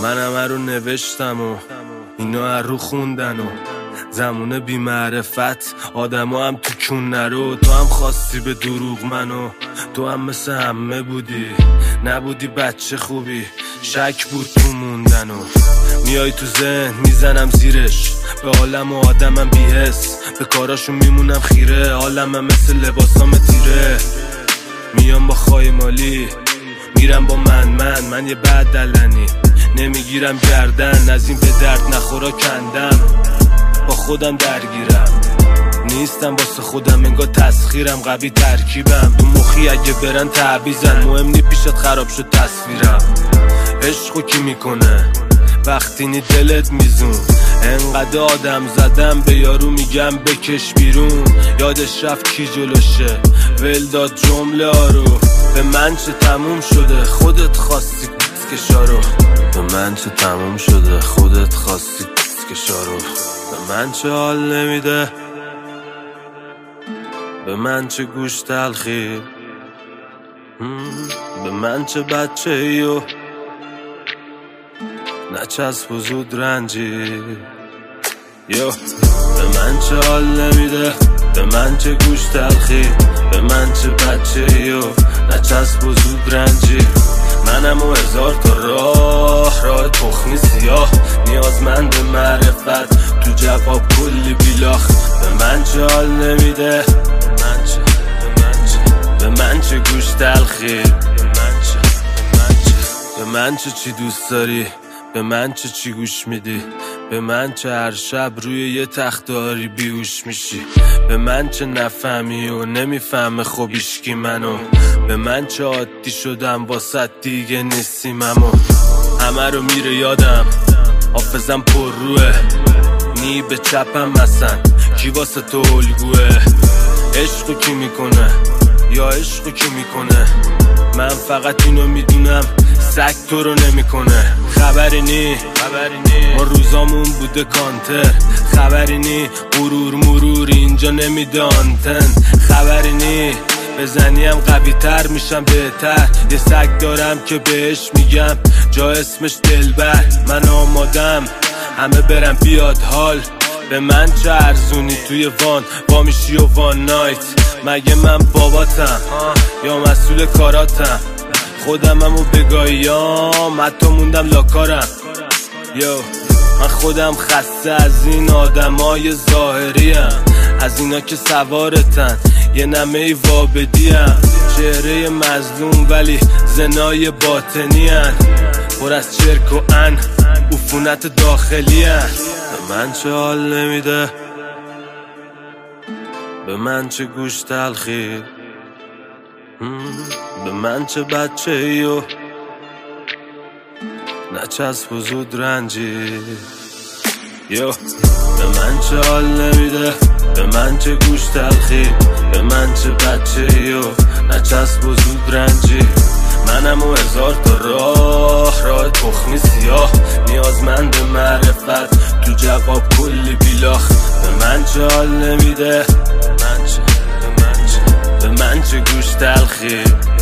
من همه رو نوشتم و اینا رو خوندن و زمونه بی معرفت آدم هم تو کون نرو. تو هم خواستی به دروغ منو، تو هم مثل همه بودی، نبودی بچه خوبی، شک بود تو موندن و میای تو ذهن میزنم زیرش، به عالم و آدمم بی‌حس، به کاراشون میمونم خیره، عالمم مثل لباسام تیره، میام با خایمالی میرم با من یه بد دلنی، نمیگیرم گردن، از این به درد نخورا کندم، با خودم درگیرم، نیستم واسه خودم، انگار تسخیرم، قوی ترکیبم، تو مخی اگه برن تعویزن، مهم نی پیشت خراب شد تصویرم. عشقو کی میکنه وقتی نی دلت میزون، انقدر آدم زدم به یارو میگم بکش بیرون، یادش رفت کی جلوشه ول داد جمله ها رو، به من چه تموم شده خودت خواستی کشارو، به من چه تموم شده خودت خواستی کشارو، به من چه حال نمیده، به من چه گوش تلخی، به من چه بچه ایو نچسب و زود رنجی، یو به من چه حال نمیده، به من چه گوش تلخی، به من چه بچه ایو نچسب و زود رنجی، منم و هزار تا راه تخمی سیاه، نیازمند معرفت تو جواب کلی بیلاخ، به من چه حال نمیده، به من چه گوش تلخی، به من چی دوست داری، به من چی گوش میدی، به من چه هر شب روی یه تختاری بیهوش میشی، به من چه نفهمی و نمیفهمه خب ایشکی منو، به من چه عادی شدم واسه دیگه نیستیم، اما همه رو میره یادم، حافظم پر روه، نی به چپم مثلا کی واسه تو الگوه، عشقو کی میکنه یا عشقو کی میکنه، من فقط اینو میدونم سگ تو رو نمیکنه، خبری نی ما روزامون بوده کانتر، خبری نی غرور مرور اینجا نمیده آنتن، خبری نی بزنیم قوی تر میشم بهتر، یه سگ دارم که بهش میگم جا اسمش دلبر، من آمادم همه برم بیاد حال، به من چه ارزونی توی وان با میشی و وان نایت، مگه من باباتم یا مسئول کاراتم، خودمم و بگاهیام حتی موندم لاکارم، یو من خودم خسته از این آدمای ظاهریم، از اینا که سوارتن یه نمه وابدیم، چهره مظلوم ولی زنای باطنی هن، پر از چرک و ان عفونت داخلی هن، به من چه حال نمیده، به من چه گوش تلخی، به من چه بچه ایو نچسب و زود رنجی، یو به من چه حال نمیده، به من چه گوش تلخی، به من چه بچه ایو نچسب و زود رنجی، منم و هزار تا راه تخمی سیاه، نیازمند معرفت تو جواب کلی بیلاخ، به من چه حال نمیده، به من چه گوش تلخی.